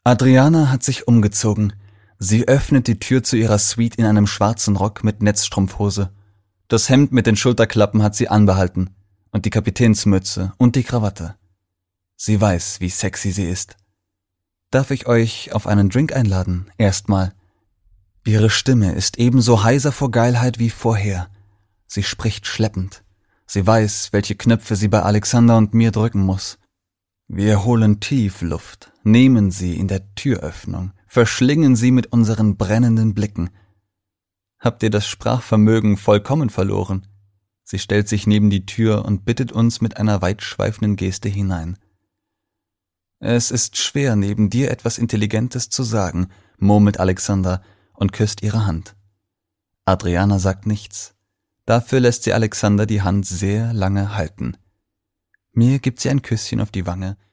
Adriana hat sich umgezogen. Sie öffnet die Tür zu ihrer Suite in einem schwarzen Rock mit Netzstrumpfhose. Das Hemd mit den Schulterklappen hat sie anbehalten und die Kapitänsmütze und die Krawatte. Sie weiß, wie sexy sie ist. Darf ich euch auf einen Drink einladen? Erstmal. Ihre Stimme ist ebenso heiser vor Geilheit wie vorher. Sie spricht schleppend. Sie weiß, welche Knöpfe sie bei Alexander und mir drücken muss. Wir holen tief Luft, nehmen sie in der Türöffnung, verschlingen sie mit unseren brennenden Blicken. Habt ihr das Sprachvermögen vollkommen verloren? Sie stellt sich neben die Tür und bittet uns mit einer weitschweifenden Geste hinein. Es ist schwer, neben dir etwas Intelligentes zu sagen, murmelt Alexander und küsst ihre Hand. Adriana sagt nichts. Dafür lässt sie Alexander die Hand sehr lange halten. Mir gibt sie ein Küsschen auf die Wange